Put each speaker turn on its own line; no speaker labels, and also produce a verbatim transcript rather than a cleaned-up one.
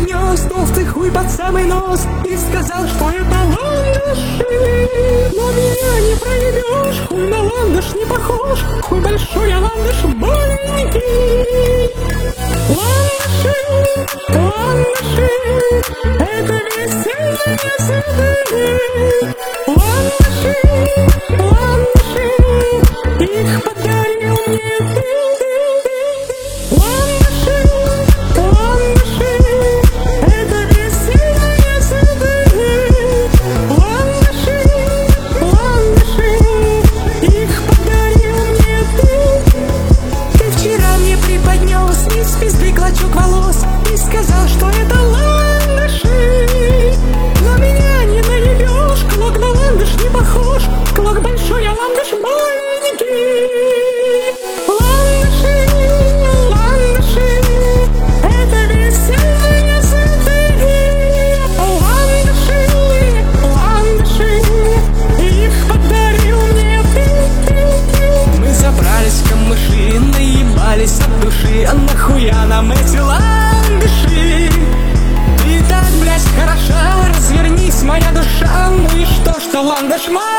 принес толстый хуй под самый нос и сказал, что это ландыши. Но меня не проебешь, хуй на ландыш не похож, хуй большой, а ландыш маленький. Ландыши, ландыши, это весенние цветы. Ландыши, ландыши, их подарил мне ты. Ландыши, ландыши, это весенние цветы. Ландыши, ландыши, их подарил мне ты. Ты вчера мне преподнес из пизды клочок волос и сказал, что это ландыши. Но меня не наебешь, клок на ландыш не похож, клок большой, а ландыш маленький. Ландыши, ландыши, это весенние цветы. Ландыши, ландыши, их подарил мне ты. Мы забрались в камыши, наебались от души, а нахуя нам эти ландыши? Ты так, блядь, хороша, развернись, моя душа. Ну и что, что ландыш маленький?